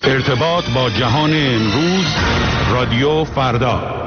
ارتباط با جهان امروز، رادیو فردا.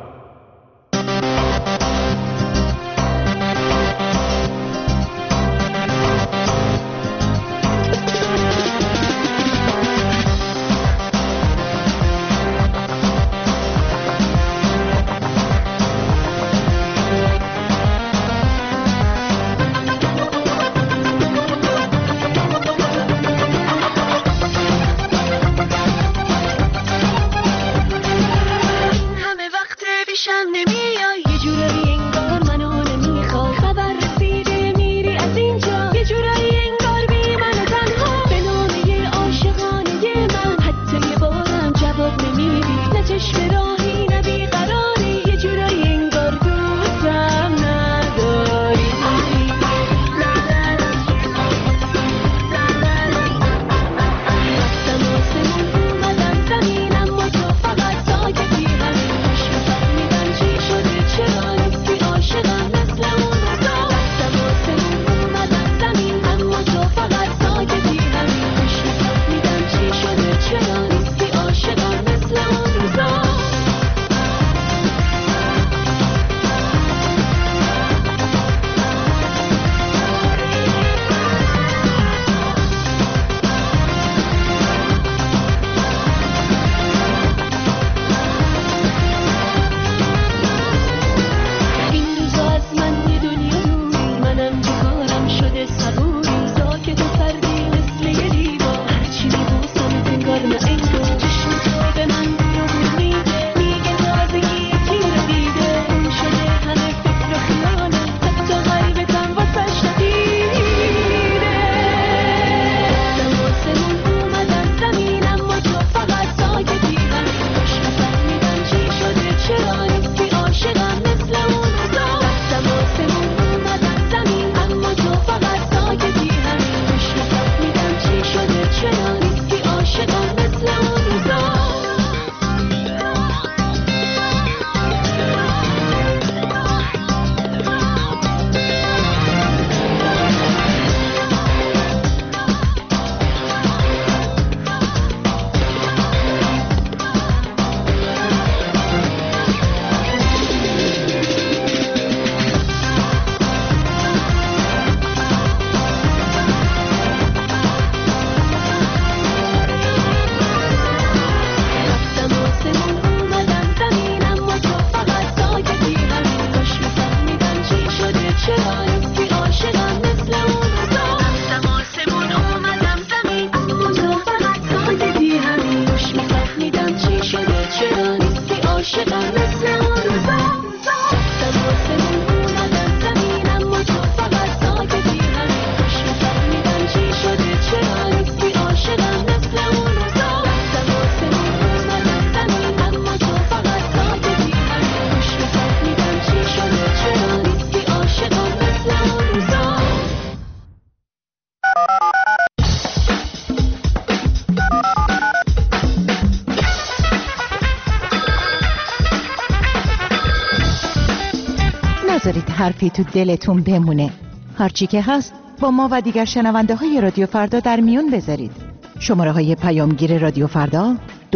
حرفی تو دلتون بمونه. هرچی که هست با ما و دیگر شنونده های رادیو فردا در میون بذارید. شماره های پیامگیر رادیو فردا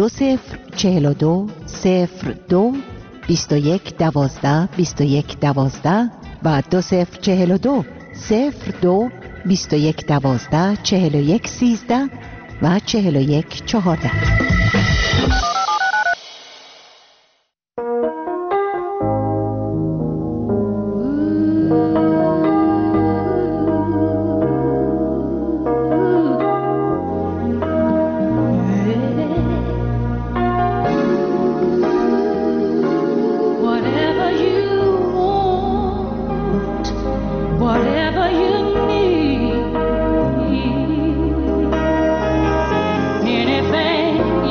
2042 02 21 12 21 12 و 2042 02 21 12 41 13 و 41 14. Anything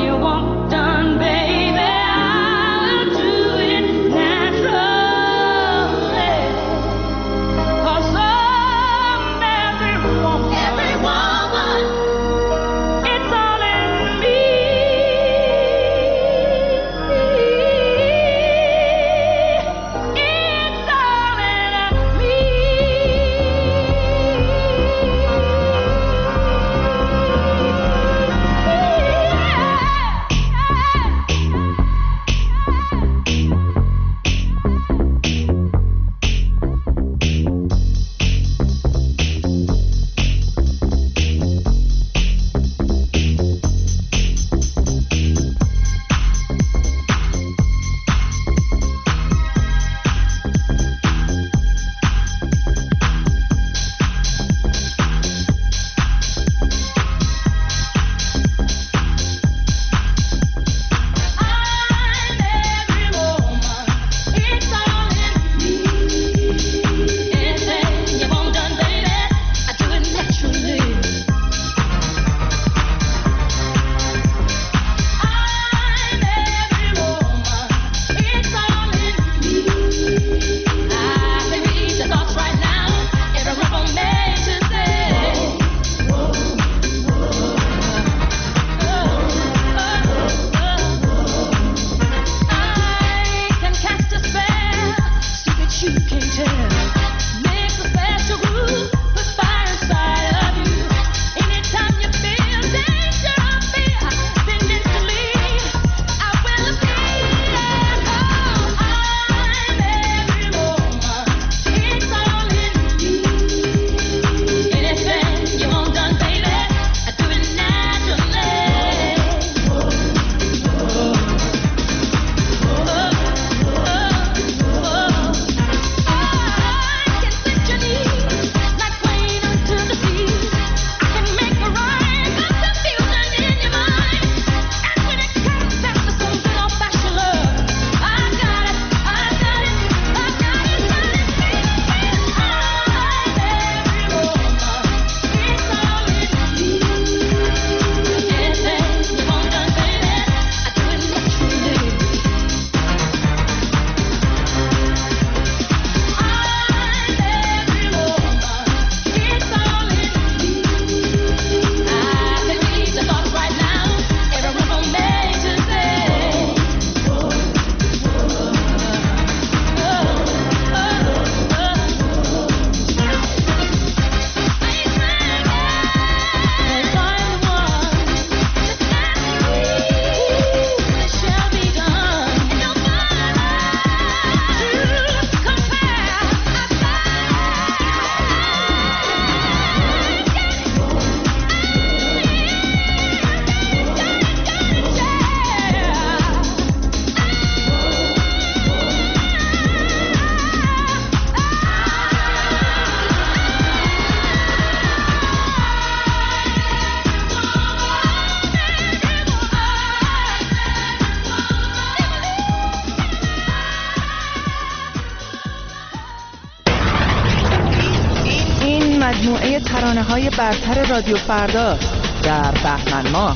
ترانه‌های برتر رادیو فردا در بهمن ماه.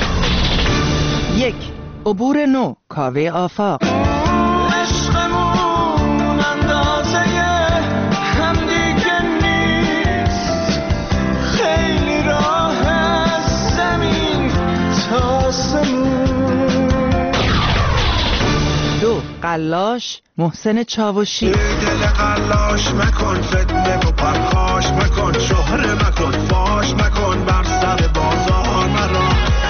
1. عبور نو، کاوه آفاق. عشقمون اندازه هم دیگه نیست، خیلی راه از زمین تا آسمون. 2. قلاش، محسن چاوشی. دل قلاش مکن، فتنه و پرخاش مکن، شهره مکن، فاش مکن، بر سر بازار مرا.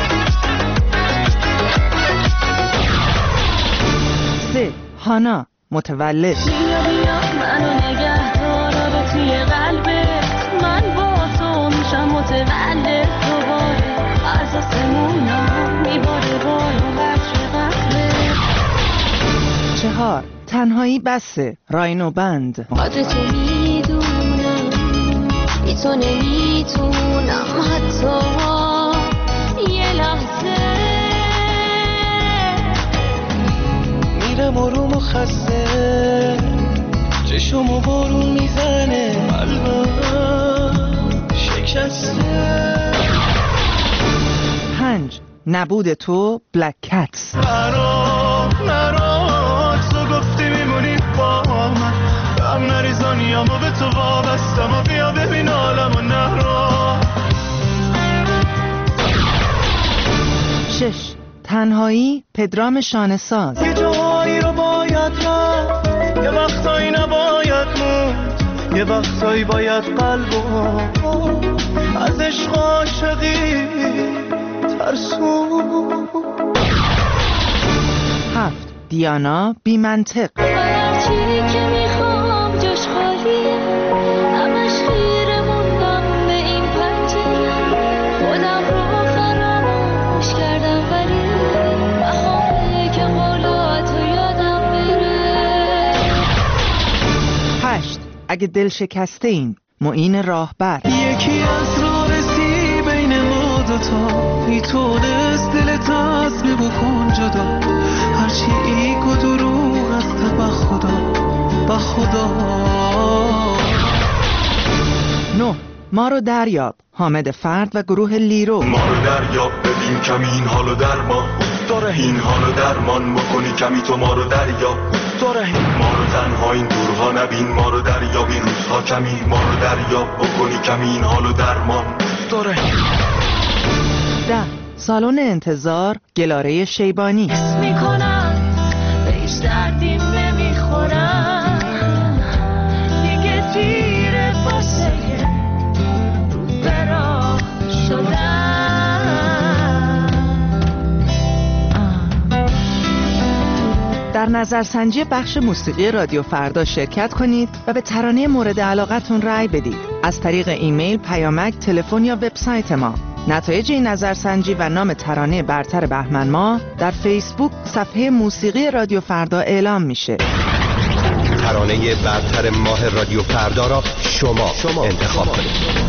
3. هانا، متولد. بیا منو نگه دار توی قلبت، من با تو میشم متولد دوباره، از آسمونا میباره بالا بچه قلبت. 4. تنهایی بسه، راینو بند. قدر تو میدونم، بی تو نمیتونم حتی یه لحظه. میرم آروم و خسته، چشمو بارون میزنه، قلبم شکسته. 5. نبود تو، بلک کتس. نرا تو گفتی میمونی با من، هم نریزانیامو به تو وابستم و بیا ببین عالمو نرا. 6. تنهایی، پدرام شانه‌ساز. یه جاهایی رو باید رفت، یه وقتایی نباید موند، یه وقتایی باید قلبو از عشق عاشقی ترسون. 7. دیانا، بی منطق. هرچی که میخوام جاش خالیه، همش خیره موندم به این پنجره، خودم رو فراموش کردم ولی بخوامه که قولاتو یادم بره. 8. اگه دل شکسته این، معین راهبر. یکی از رارسی بین ما دوتا، میتونست دلت از می بکن جدا، هرچی ایگ و دروغ است به خدا، به خدا. 9. ما رو دریاب، حامد فرد و گروه لیرو. ما رو دریاب ببین کمی این حالو درمان، داره این حالو درمان بکنی کمی تو ما رو دریاب، داره ما رو تنها این دورها نبین، ما رو دریاب این روزها کمی، ما رو دریاب بکنی کمی این حالو درمان، داره. 10. سالن انتظار، گلاره شیبانی. میکنم به هیچ دردیم نمیخورم، دیگه دیره واسه رو برا شدم. در نظرسنجی بخش موسیقی رادیو فردا شرکت کنید و به ترانه مورد علاقتون رأی بدید از طریق ایمیل، پیامک، تلفن یا وبسایت ما. نتایج این نظرسنجی و نام ترانه برتر بهمن ماه در فیسبوک صفحه موسیقی رادیو فردا اعلام میشه. ترانه برتر ماه رادیو فردا را شما انتخاب کنید.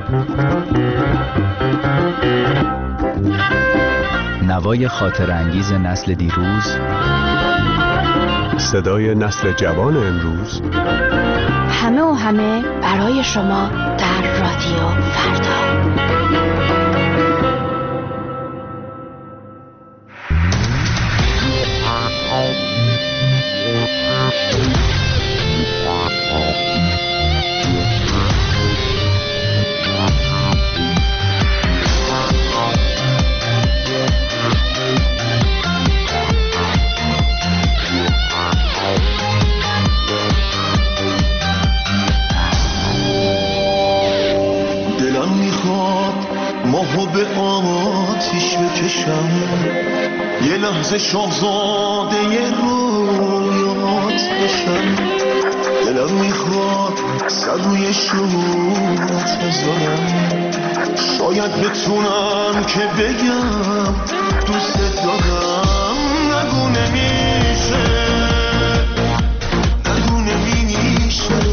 نوای خاطر انگیز نسل دیروز، صدای نسل جوان امروز، همه و همه برای شما در رادیو فردا. یه لحظه شاهزاده رویات بشم، دلم میخواد سر روی شوت بذارم، شاید بتونم که بگم دوست دارم. نگو نمیشه، نگو نمیشه،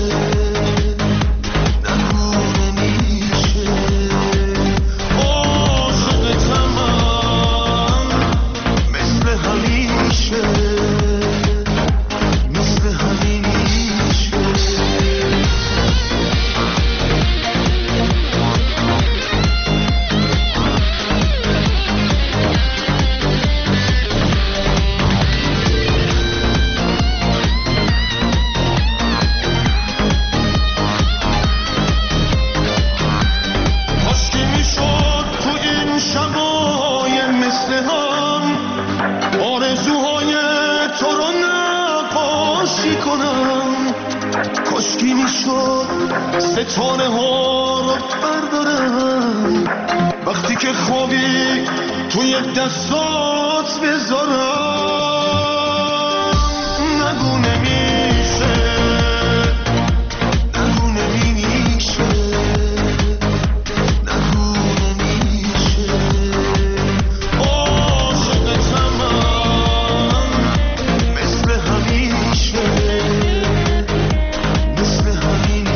ستاره ها رو بردارم، وقتی که خوابی توی دستات بذارم. نگو نمیشه، نگو نمیشه، نگو نمیشه، عاشقتم من مثل همیشه، مثل همیشه.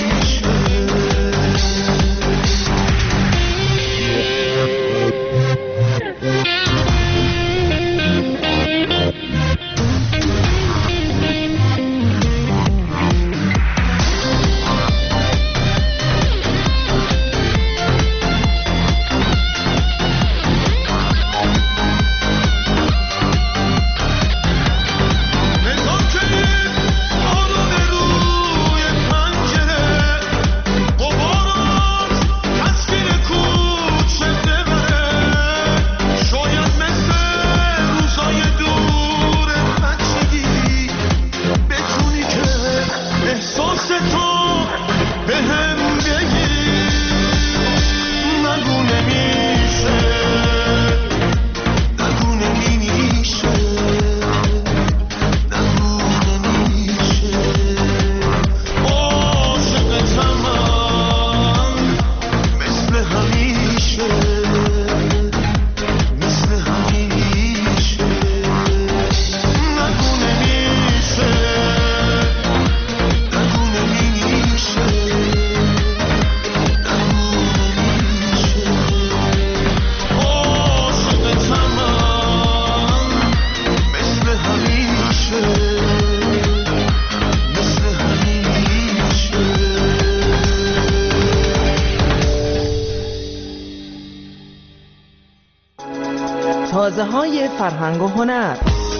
تازه‌های فرهنگ و هنر.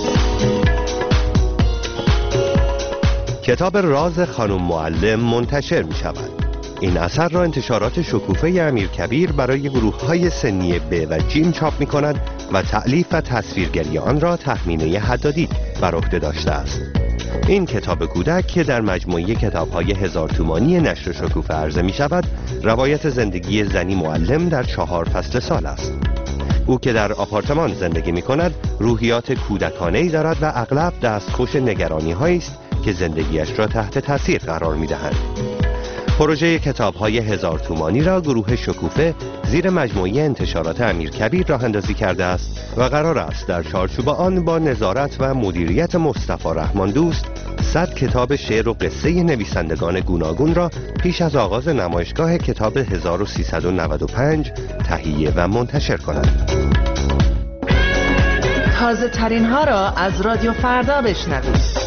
کتاب راز خانم معلم منتشر می شود. این اثر را انتشارات شکوفه امیرکبیر برای گروه‌های سنی ب و ج چاپ می کند و تألیف و تصویرگری آن را تخمینه حدادی بر عهده داشته است. این کتاب کودک که در مجموعه کتاب‌های 1000 تومانی نشر شکوفه عرضه می شود، روایت زندگی زنی معلم در 4 فصل سال است. او که در آپارتمان زندگی می کند، روحیات کودکانه‌ای دارد و اغلب دستخوش نگرانی‌هایی است که زندگیش را تحت تاثیر قرار می دهند. پروژه کتاب‌های 1000 تومانی را گروه شکوفه زیر مجموعه انتشارات امیرکبیر راه اندازی کرده است و قرار است در چارچوب آن با نظارت و مدیریت مصطفی رحمان دوست 100 کتاب شعر و قصه نویسندگان گوناگون را پیش از آغاز نمایشگاه کتاب 1395 تهیه و منتشر کند. تازه ترین ها را از رادیو فردا بشنوید.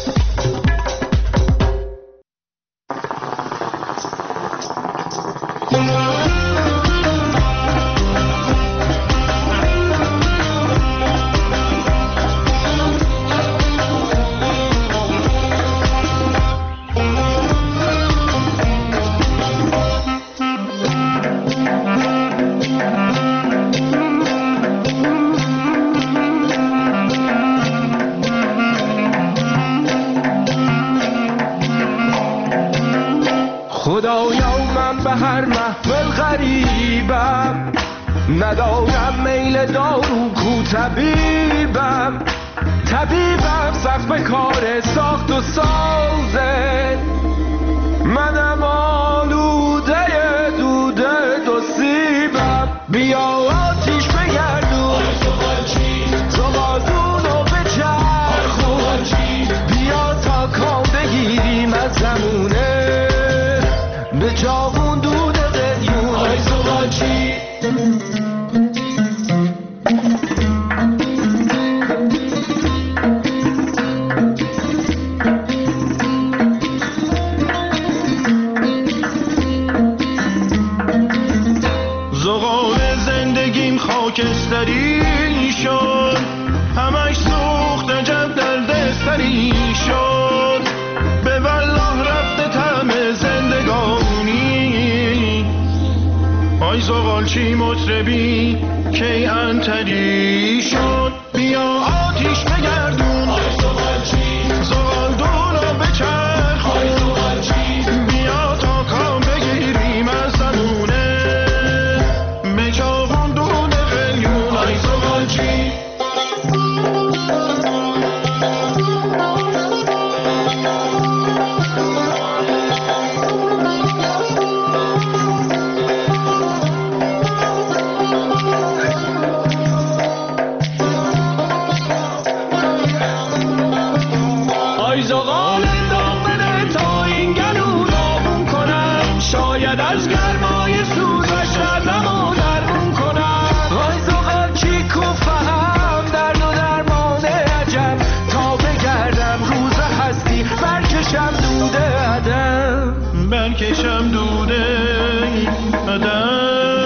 خدایا من به هر محفل غریبم، ندارم میل دارو کو طبیبم سخت به کار ساخت و سازه، منم آلوده دوده دو سیبم. بیا آتیش بگردون زغالدونو بچرخون، بیا تا کام بگیریم از زمونه به جاغون دود قلیون. آی زغالچی زغال زندگیم خاکستری شد، همش سوخت عجب دردسری شد، به والله رفته طعم زندگانی. آی زغالچی مطربی کی انتری شد، بیا آتیش بگردون زغالدونو بچرخون، بیا تا کام بگیریم از زمونه به جاغون دود قلیون. آی زغالچی از گرمای سوزش ردمو درمون کنم. آی زغالچی کوفهم درد و درمان عجب، تا بگردم روز هستی برکشم دوده عدم، برکشم دوده عدم.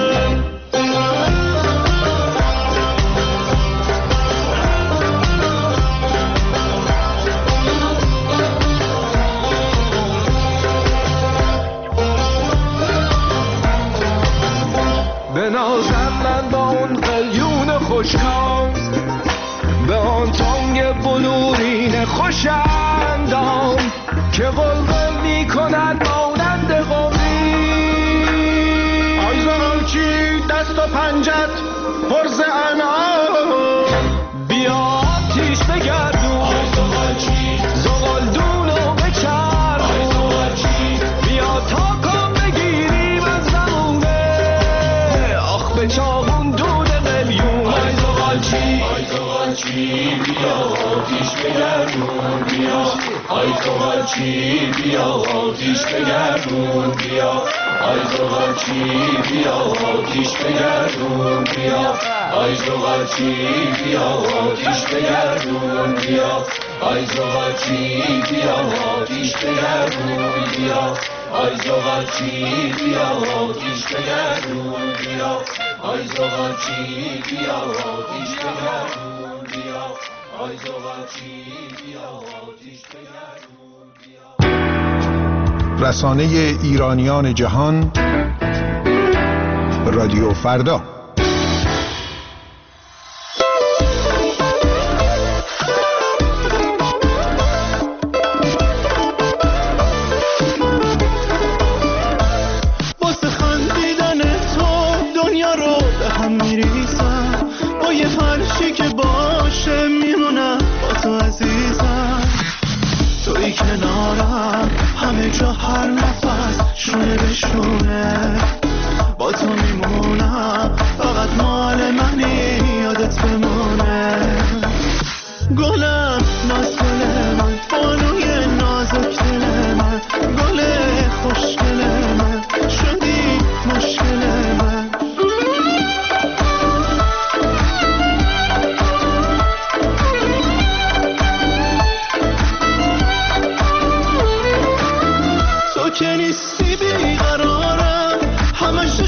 بنازم من با اون قلیون خوشکام، به آن تانگ بلورین خوشندام که قلقل می کند مانند قمری. آی زغالچی دست و پنجت پرز انعام، بیا آتیش بگردون زغالدونو بچرخون، بیا تا کام بگیریم از زمونه به چاقون دود قلیون. آی زغالچی بیا آتیش بگردون بیا، آی زغالچی بیا آتیش بگردون بیا، آی زغالچی بیا آتیش بگردون بیا، آی زغالچی بیا آتیش بگردون بیا، آی زغالچی بیا آتیش بگردون بیا، آی زغالچی بیا آتیش بگردون بیا، آی زغالچی بیا آتیش بگردون بیا، آی زغالچی بیا آتیش بگردون بیا. رسانه ایرانیان جهان رادیو فردا. کنارم همه جا هر نفس شونه به شونه، با تو میمونم فقط مال منی یادت بمونه. گلم ناز گل من بانوی ناز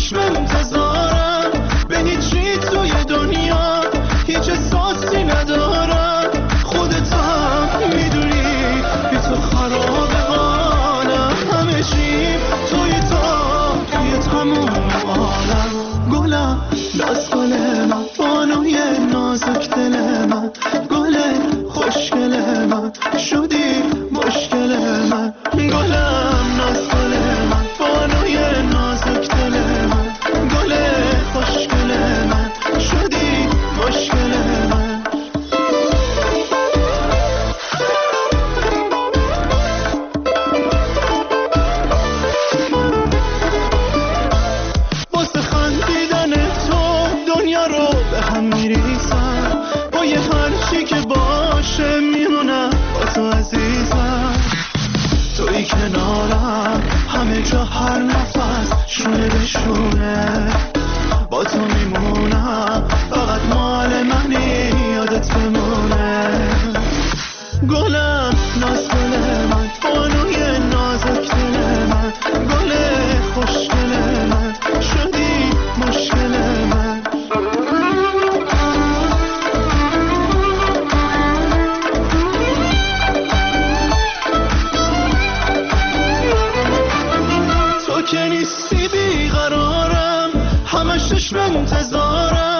چشم انتظارم به هیچی توی دنیا هیچ احساسی ندارم. خودت هم میدونی بی تو خراب حالم، همه چیم توی تموم عالم. گلم لاس گل من، بانوی نازک دل من، گل خوشگل من شدی مشکل من. گلم لاس گل من، بانوی نازک دل من، گل خوشگل من شدی مشکل من. واسه خندیدن تو دنیا رو به هم میریزم، با یه هرچی که باشه میمونم با تو عزیزم. توی کنارم همه جا هر نفس شونه به شونه، با تو میمونم فقط مال منی یادت بمونه. گلم ناز گل من، بانوی نازک دل من، گل خوشگل من شدی مشکل من. تو که نیستی بیقرارم، همش چشم انتظارم